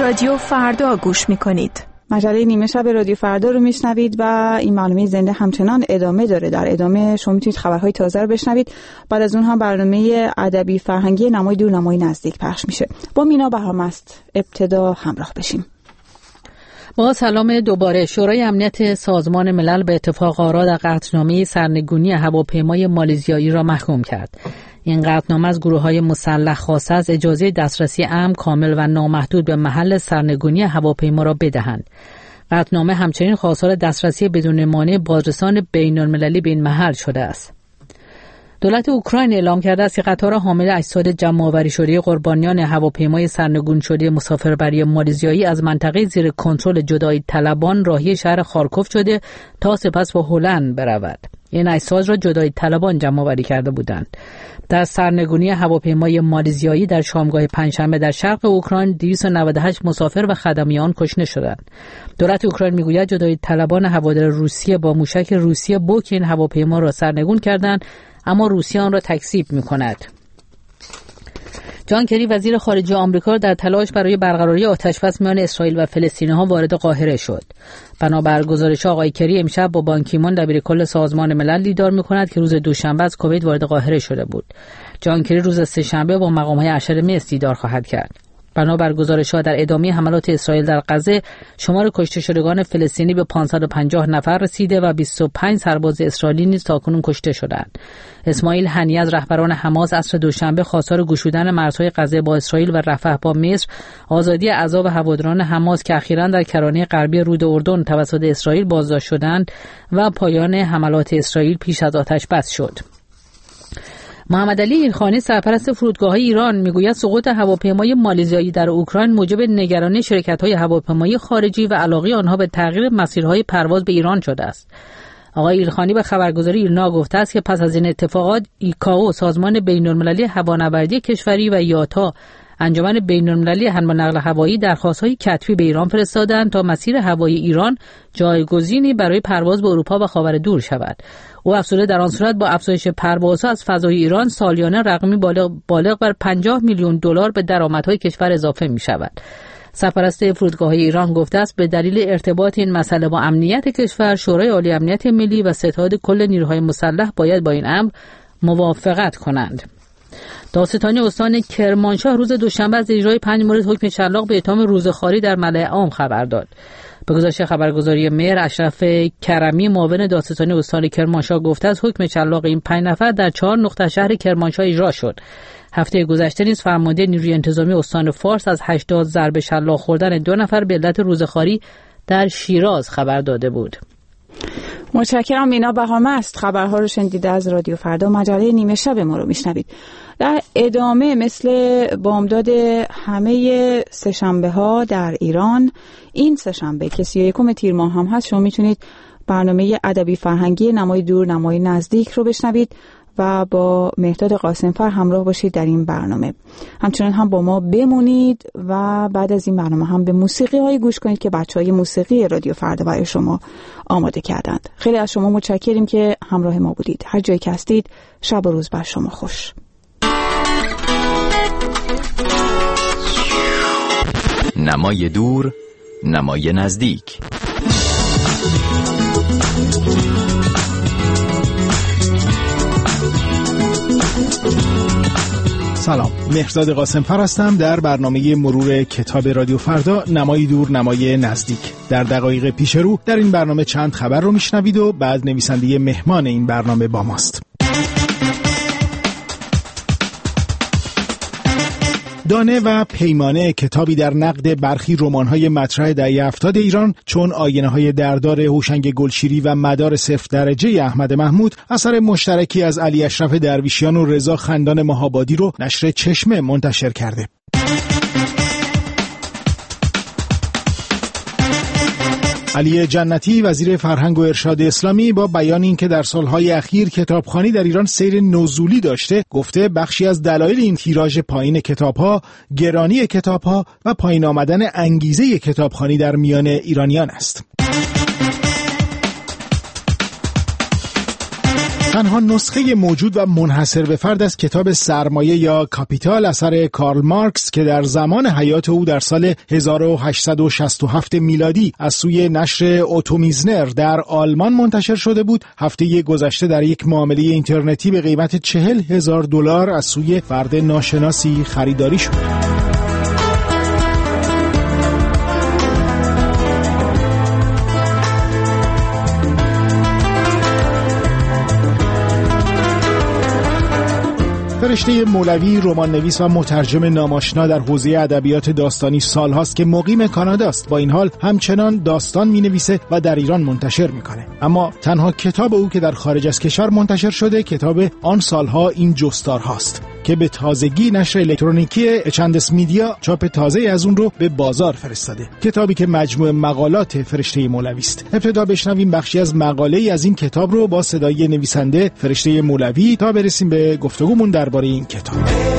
رادیو فردا گوش میکنید. مجله نیمه شب رادیو فردا رو میشنوید و این برنامه زنده همچنان ادامه داره. در ادامه شما میتونید خبرهای تازه رو بشنوید. بعد از اون هم برنامه ادبی فرهنگی نمای دور نمای نزدیک پخش میشه. با مینا بهرامست ابتدا همراه بشیم. با سلام دوباره. شورای امنیت سازمان ملل به اتفاق آرا در قطعنامه سرنگونی هواپیمای مالزیایی را محکوم کرد. این قطعنامه از گروه‌های مسلح خواسته از اجازه دسترسی امن، کامل و نامحدود به محل سرنگونی هواپیما را بدهند. قطعنامه همچنین خواستار دسترسی بدون مانع بازرسان بین‌المللی به این محل شده است. دولت اوکراین اعلام کرده است که قطار حامل اجساد جمع‌آوری شده قربانیان هواپیمای سرنگون شده مسافربری مالزیایی از منطقه زیر کنترل جدایی طلبان راهی شهر خارکوف شده تا سپس به هلند برود. این اجساد را جدایی طلبان جمع‌آوری کرده بودند. در سرنگونی هواپیمای مالزیایی در شامگاه پنجشنبه در شرق اوکراین 298 مسافر و خدمیان کشته شدند. دولت اوکراین میگوید جدایی طلبان هوادار روسیه با موشک روسیه بوک این هواپیما را سرنگون کردند، اما روسیه آن را تکذیب می‌کند. جان کری وزیر خارجه آمریکا در تلاش برای برقراری آتش‌بس میان اسرائیل و فلسطینی‌ها وارد قاهره شد. بنابر گزارش آقای کری امشب با بان کی مون دبیرکل سازمان ملل دیدار می‌کند که روز دوشنبه از کویت وارد قاهره شده بود. جان کری روز سه‌شنبه با مقام‌های ارشد مصر دیدار خواهد کرد. بنابر گزارش‌ها در ادامه حملات اسرائیل در غزه شمار کشته شدگان فلسطینی به 550 نفر رسیده و 25 سرباز اسرائیلی نیز تاکنون کشته شدند. اسماعیل هنیه از رهبران حماس عصر دوشنبه خواستار گشودن مرزهای غزه با اسرائیل و رفح با مصر، آزادی اعضا و هواداران حماس که اخیراً در کرانه غربی رود اردن توسط اسرائیل بازداشت شدند و پایان حملات اسرائیل پیش از آتش‌بس شد. محمد علی ایلخانی سرپرست فرودگاه‌های ایران میگوید سقوط هواپیمای مالزیایی در اوکراین موجب نگرانی شرکت‌های هواپیمایی خارجی و علاقه آنها به تغییر مسیرهای پرواز به ایران شده است. آقای ایلخانی به خبرگزاری ایرنا گفته است که پس از این اتفاقات ایکائو سازمان بین‌المللی هوانوردی کشوری و یاتا انجمن بین‌المللی حمل و نقل هوایی درخواست‌های کتبی به ایران فرستادند تا مسیر هوایی ایران جایگزینی برای پرواز به اروپا و خاورمیانه شود. او افزوده در آن صورت با افزایش پروازها از فضای ایران سالیانه رقمی بالغ بر 50 میلیون دلار به درآمدهای کشور اضافه می‌شود. سرپرست فرودگاه‌های ایران گفته است به دلیل ارتباط این مسئله با امنیت کشور، شورای عالی امنیت ملی و ستاد کل نیروهای مسلح باید با این امر موافقت کنند. دادستانی استان کرمانشاه روز دوشنبه از اجرای 5 مورد حکم شلاق به اتهام روزخواری در ملأ عام خبر داد. به گزارش خبرگزاری مهر، اشرف کرمی معاون دادستانی استان کرمانشاه گفته است حکم شلاق این 5 نفر در 4 نقطه شهر کرمانشاه اجرا شد. هفته گذشته نیز فرمانده نیروی انتظامی استان فارس از 80 ضربه شلاق خوردن 2 نفر به علت روزخواری در شیراز خبر داده بود. متشکرم. مینا بهرامست خبرها رو شنیدید از رادیو فردا. مجله نیمه شب ما رو میشنوید. در ادامه مثل بامداد همه سه‌شنبه ها در ایران، این سه‌شنبه که 31 تیر ماه هم هست شما میتونید برنامه ادبی فرهنگی نمای دور نمای نزدیک رو بشنوید و با مهداد قاسمفر همراه باشید در این برنامه. همچنان هم با ما بمونید و بعد از این برنامه هم به موسیقی های گوش کنید که بچهای موسیقی رادیو فردا برای شما آماده کردند. خیلی از شما متشکریم که همراه ما بودید. هر جایی که هستید شب و روز بر شما خوش. نمای دور نمای نزدیک. سلام، مهرداد قاسمفر هستم در برنامه مرور کتاب رادیو فردا نمای دور نمای نزدیک. در دقایق پیش رو در این برنامه چند خبر رو میشنوید و بعد نویسنده مهمان این برنامه با ماست. دانه و پیمانه، کتابی در نقد برخی رمان‌های مطرح دهه 70 ایران چون آینه‌های دردار هوشنگ گلشیری و مدار صفر درجه احمد محمود، اثر مشترکی از علی اشرف درویشیان و رضا خندان مهابادی رو نشر چشمه منتشر کرده. علی جنتی وزیر فرهنگ و ارشاد اسلامی با بیان اینکه در سالهای اخیر کتابخوانی در ایران سیر نزولی داشته، گفته بخشی از دلایل این تیراژ پایین کتاب‌ها، گرانی کتاب‌ها و پایین آمدن انگیزه کتابخوانی در میان ایرانیان است. تنها نسخه موجود و منحصر به فرد از کتاب سرمایه یا کاپیتال اثر کارل مارکس که در زمان حیات او در سال 1867 میلادی از سوی نشر اوتومیزنر در آلمان منتشر شده بود، هفته گذشته در یک معامله اینترنتی به قیمت $40,000 از سوی فرد ناشناسی خریداری شد. فرشته مولوی رمان نویس و مترجم ناماشنا در حوزه ادبیات داستانی سالهاست که مقیم کاناداست. با این حال همچنان داستان می‌نویسه و در ایران منتشر می‌کنه. اما تنها کتاب او که در خارج از کشور منتشر شده کتاب آن سالها این جستارهاست که به تازگی نشر الکترونیکی اچندس میدیا چاپ تازه از اون رو به بازار فرستاده. کتابی که مجموعه مقالات فرشته مولوی است. ابتدا بشنویم بخشی از مقاله‌ای از این کتاب رو با صدای نویسنده فرشته مولوی تا برسیم به گفتگومون درباره این کتاب.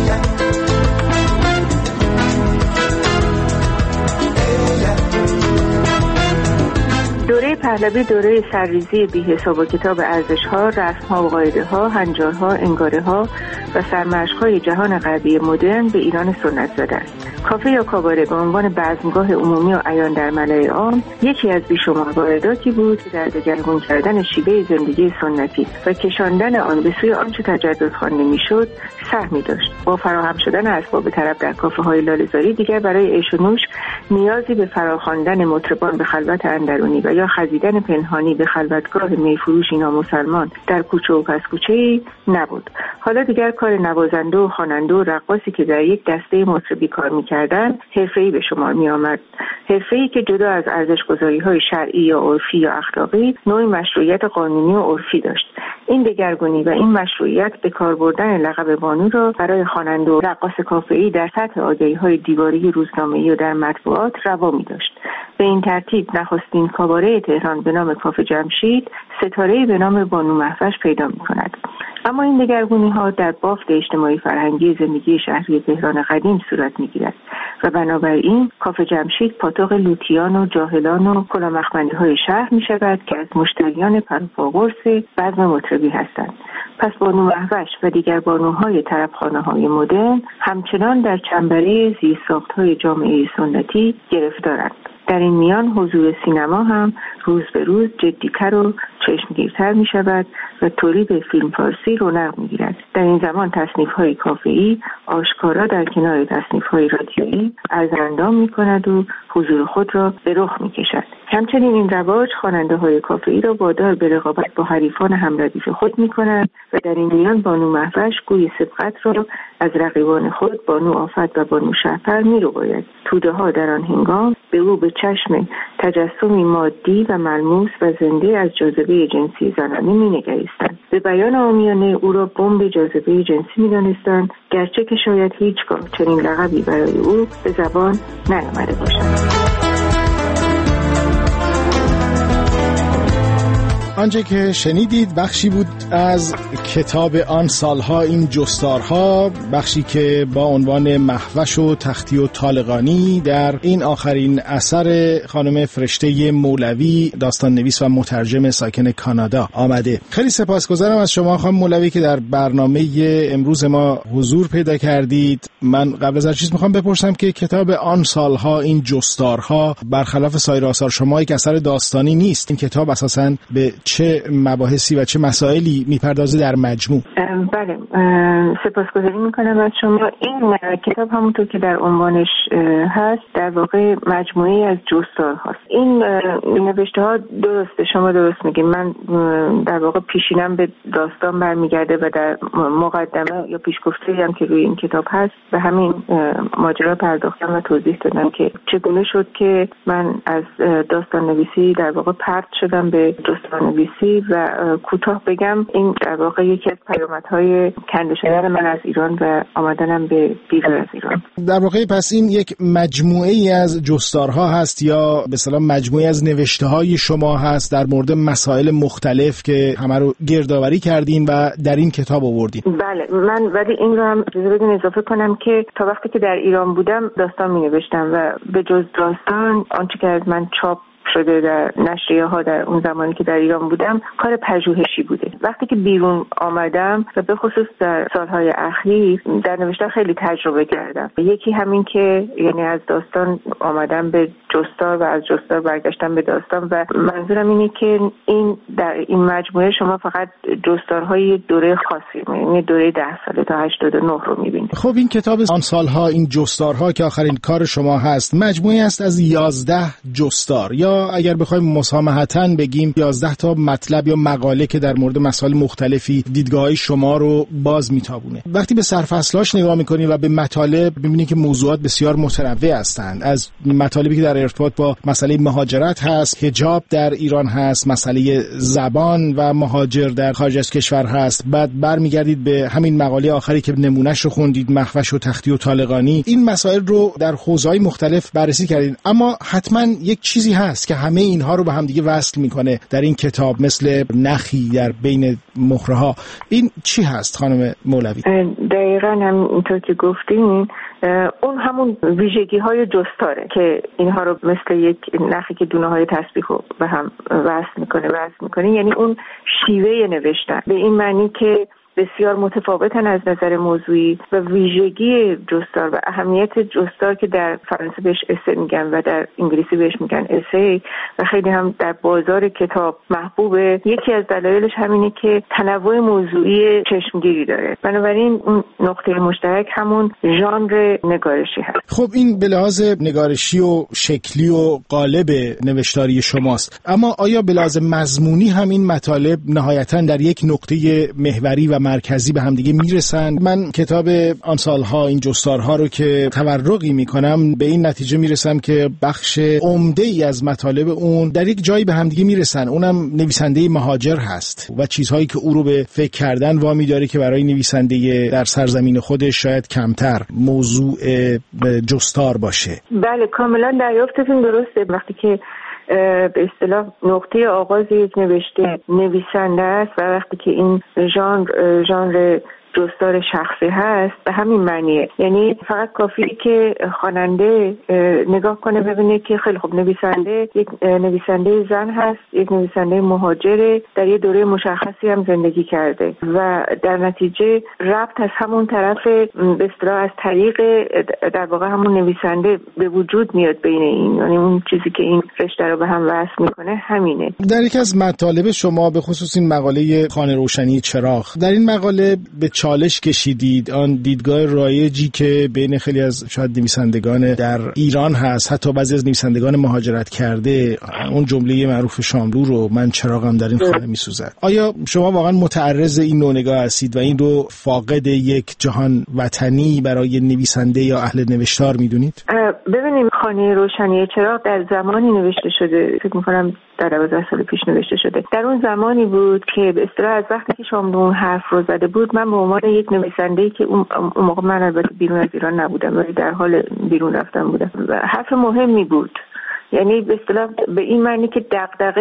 دوره پهلوی دوره سرریزی بی‌حساب کتاب ارزش‌ها، رسم‌ها و قاعده‌ها، هنجارها، انگاره‌ها و سرمشق‌های جهان غربی مدرن به ایران سنت زده است. کافه یا کاباره به عنوان بزمگاه عمومی و عیان در ملأ عام یکی از بیشمار وارداتی بود که در دگرگون کردن شیوه زندگی سنتی و کشاندن آن به سوی آنچه تجدد خوانده می‌شد سهمی داشت. با فراهم شدن اسباب طرب در کافه‌های لاله‌زاری دیگر برای عیش و نوش نیازی به فراخواندن مطربان به خلوت اندرونی و یا خزیدن پنهانی به خلوتگاه میفروشی نامسلمان در کوچه و پس کوچه‌ای نبود. حالا دیگر کار نوازنده و خواننده و رقاصی که در یک دسته مطربی کار می‌کردند حرفه‌ای به شمار می‌آمد. حرفه‌ای که جدا از ارزش‌گذاری‌های شرعی یا عرفی یا اخلاقی نوعی مشروعیت قانونی و عرفی داشت. این دگرگونی و این مشروعیت به کار بردن لقب بانو را برای خواننده و رقاص کافه‌ای در سطح آگهی‌های دیواری روزنامه‌ای و در مطبوعات روا می‌داشت. به این ترتیب نخستین کاباره تهران به نام کافه جمشید ستاره‌ای به نام بانو مهوش پیدا می‌کند. اما این دگرگونی‌ها در بافت اجتماعی فرهنگی زندگی شهری تهران قدیم صورت می‌گیرد و بنابراین کافه جمشید پاتوق لوتیان و جاهلان و کلامخمندی‌های شهر می‌شود که از مشتریان پروپاگورس بزم مطربی هستند. پس بانو مهوش و دیگر بانوهای طربخانه‌های مدرن همچنان در چنبره زیرساخت‌های جامعه سنتی گرفتارند. در این میان حضور سینما هم روز به روز جدی‌تر و چشمگیرتر می شود و تولید فیلم فارسی رونق می گیرد. در این زمان تصنیف‌های کافه‌ای آشکارا در کنار تصنیف‌های رادیویی ارزاندام می کند و حضور خود را به رخ می کشد. همچنین این رواج خواننده‌های کافه‌ای را وادار به رقابت با حریفان همردیف خود می کند و در این میان بانو مهوش گوی سبقت را از رقیبان خود بانو آفت و بانو شهپر می رو باید. توده ها در آن هنگام به او به چشم تجسمی مادی و ملموس و زنده از جاذبه جنسی زنانه می نگریستند. به بیان عامیانه او را بمب جاذبه جنسی می دانستند، گرچه که شاید هیچگاه چنین لقبی برای او به زبان نیامده باشد. آنچه که شنیدید بخشی بود از کتاب آن سالها این جستارها، بخشی که با عنوان مهوش و تختی و طالقانی در این آخرین اثر خانم فرشته مولوی داستان نویس و مترجم ساکن کانادا آمده. خیلی سپاسگزارم از شما خانم مولوی که در برنامه امروز ما حضور پیدا کردید. من قبل از هر چیز میخوام بپرسم که کتاب آن سالها این جستارها برخلاف سایر آثار شما یک اثر داستانی نیست. این کتاب اساساً به چه مباحثی و چه مسائلی میپردازه در مجموع؟ بله، سپاسگزاری میکنم از شما. این کتاب همونطور که در عنوانش هست در واقع مجموعی از جستار هست. این نوشته ها درسته، شما درست میگین. من در واقع پیشینم به داستان برمیگرده و در مقدمه یا پیشگفته‌ای هم که روی این کتاب هست به همین ماجرا پرداختم و توضیح دادم که چگونه شد که من از داستان نویسی در واقع پرت شدم به داستان نویسی و کوتاه بگم این در واقع یکی از پیامدهای کنده شدن من از ایران و آمدنم به بیرون از ایران. در واقع پس این یک مجموعه ای از جستارها هست یا به اصطلاح مجموعه از نوشته های شما هست در مورد مسائل مختلف که همه رو گردآوری کردین و در این کتاب آوردین؟ بله، من ولی این رو هم اضافه کنم که تا وقتی که در ایران بودم داستان می نوشتم و به جز داستان آنچه که از من چاپ شده در نشریه‌ها در اون زمانی که در ایران بودم کار پژوهشی بوده. وقتی که بیرون آمدم و به خصوص در سالهای اخیر در نوشتن خیلی تجربه کردم. یکی همین که یعنی از داستان آمدم به جستار و از جستار برگشتم به داستان و منظورم اینه که این در این مجموعه شما فقط جستارهای دوره خاصی، یعنی دوره 10 ساله تا 89 رو می‌بینید. خب این کتاب آن سالها، این جستارها که آخرین کار شما هست، مجموعه است از 11 جستار، یا اگر بخوایم مسامحتاً بگیم 11 تا مطلب یا مقاله که در مورد مسائل مختلفی دیدگاه‌های شما رو باز میتابونه. وقتی به سرفصلاش نگاه می‌کنید و به مطالب می‌بینید که موضوعات بسیار متنوع هستند، از مطالبی که در ارتباط با مسئله مهاجرت هست، حجاب در ایران هست، مسئله زبان و مهاجر در خارج از کشور هست، بعد برمیگردید به همین مقاله آخری که نمونهش رو خوندید، مخفش و تختی و طالقانی. این مسائل رو در حوزه‌های مختلف بررسی کردید، اما حتما یک چیزی هست که همه اینها رو به هم دیگه وصل میکنه در این کتاب، مثل نخی در بین مهره‌ها. این چی هست خانم مولوی؟ دقیقاً همونطور که گفتین، اون همون ویژگی‌های جستاره که اینها رو مثل یک نخی که دونه‌های تسبیح رو به هم وصل میکنه، یعنی اون شیوه نوشتن به این معنی که بسیار متفاوتن از نظر موضوعی و ویژگی جستار و اهمیت جستار که در فرانسه بهش اسه میگن و در انگلیسی بهش میگن اسه و خیلی هم در بازار کتاب محبوبه. یکی از دلایلش همینه که تنوع موضوعی چشمگیری داره. بنابراین اون نقطه مشترک همون ژانر نگارشی هست. خب این به لحاظ نگارشی و شکلی و قالب نوشتاری شماست، اما آیا به لحاظ مضمونی هم این مطالب نهایتاً در یک نقطه محوری و مرکزی به هم دیگه میرسن؟ من کتاب آن سالها، این جستارها رو که تورقی میکنم به این نتیجه میرسم که بخش عمده ای از مطالب اون در یک جایی به هم دیگه میرسن. اونم نویسنده مهاجر هست و چیزهایی که او رو به فکر کردن وامی داره که برای نویسنده در سرزمین خودش شاید کمتر موضوع جستار باشه. بله کاملا دریافتتون درسته. وقتی که به اصطلاح نقطه آغاز یک نویسنده است و وقتی که این ژانر جستار شخصی هست به همین معنیه، یعنی فقط کافیه که خواننده نگاه کنه ببینه که خیلی خوب نویسنده یک نویسنده زن هست، یک نویسنده مهاجره، در یه دوره مشخصی هم زندگی کرده و در نتیجه ربط از همون طرف به اصطلاح از طریق در واقع همون نویسنده به وجود میاد بین این، یعنی اون چیزی که این رشته رو به هم وصل میکنه همینه. در یک از مطالب شما به خصوص این مقاله خانه روشنی چراغ، در این مقاله به چالش کشیدید آن دیدگاه رایجی که بین خیلی از شاید نویسندگان در ایران هست، حتی بعضی از نویسندگان مهاجرت کرده، اون جمله معروف شاملو رو من چراغم در این خانه میسوزد. آیا شما واقعا متعرض این نوع نگاه هستید و این رو فاقد یک جهان وطنی برای نویسنده یا اهل نوشتار میدونید؟ ببینیم خانه روشنی چراغ در زمانی نوشته شده، فکر می‌کنم در 12 سال پیش نوشته شده. در اون زمانی بود که به اصطلاح از وقتی که شاملو اون حرف رو زده بود، من به عنوان یک نویسنده‌ای که اون موقع من البته بیرون از ایران نبودم ولی در حال بیرون رفتن بودم، حرف مهمی بود. یعنی به اصطلاح به این معنی که دغدغه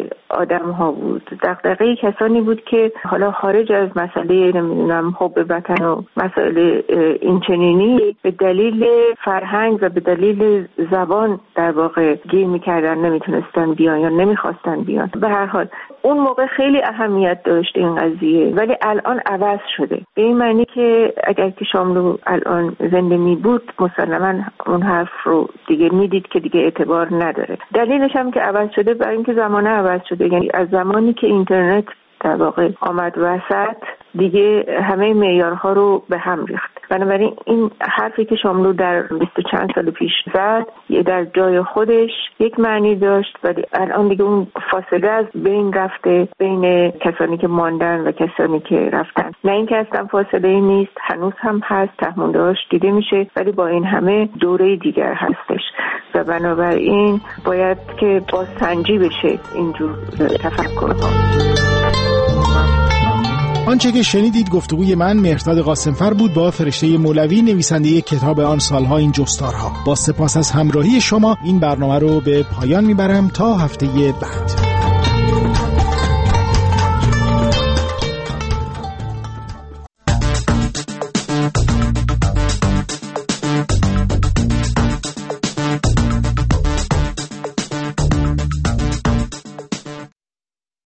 آدم‌ها بود، دغدغه کسانی بود که حالا خارج از مسئله نمیدونم حب وطن و مسائل اینچنینی به دلیل فرهنگ و به دلیل زبان در واقع گیر می‌کردن، نمیتونستن بیان یا نمیخواستن بیان. به هر حال اون موقع خیلی اهمیت داشت این قضیه، ولی الان عوض شده. به این معنی که اگر که شاملو الان زنده می بود مسلماً اون حرف رو دیگه میدید که دیگه اعتبار نداره. دلیلش هم که عوض شده برای اینکه زمانه عوض شده، یعنی از زمانی که اینترنت در واقع آمد وسط دیگه همه معیارها رو به هم ریخت. بنابراین این حرفی که شاملو در 20 چند سال پیش زد یه در جای خودش یک معنی داشت، ولی الان دیگه اون فاصله از بین رفته بین کسانی که ماندن و کسانی که رفتن. نه اینکه اصلا فاصله نیست، هنوز هم هست، تهموندهاش دیده میشه، ولی با این همه دوره دیگر هستش و بنابراین باید که بازسنجی بشه اینجور تفکرها. آنچه که شنیدید گفتگوی من مهرداد قاسمفر بود با فرشته مولوی، نویسنده کتاب آن سالها این جستارها. با سپاس از همراهی شما این برنامه رو به پایان میبرم تا هفته بعد.